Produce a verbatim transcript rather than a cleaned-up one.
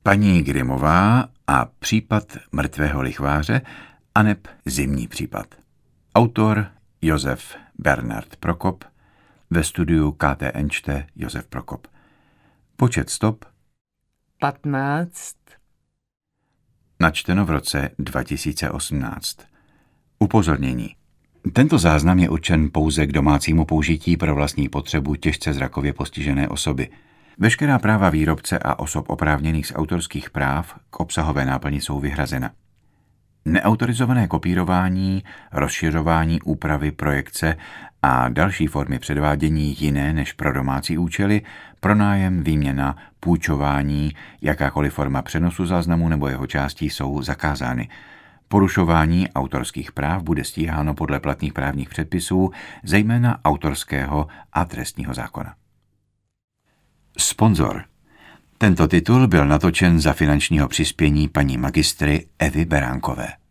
Paní Grimová a případ mrtvého lichváře aneb zimní případ. Autor Josef Bernard Prokop, ve studiu K T N čte Josef Prokop. Počet stop patnáct. Načteno v roce dva tisíce osmnáct. Upozornění. Tento záznam je určen pouze k domácímu použití pro vlastní potřebu těžce zrakově postižené osoby. Veškerá práva výrobce a osob oprávněných z autorských práv k obsahové náplni jsou vyhrazena. Neautorizované kopírování, rozšiřování, úpravy, projekce a další formy předvádění jiné než pro domácí účely, pronájem, výměna, půjčování, jakákoliv forma přenosu záznamu nebo jeho částí jsou zakázány. Porušování autorských práv bude stíháno podle platných právních předpisů, zejména autorského a trestního zákona. Sponzor. Tento titul byl natočen za finančního přispění paní magistry Evy Beránkové.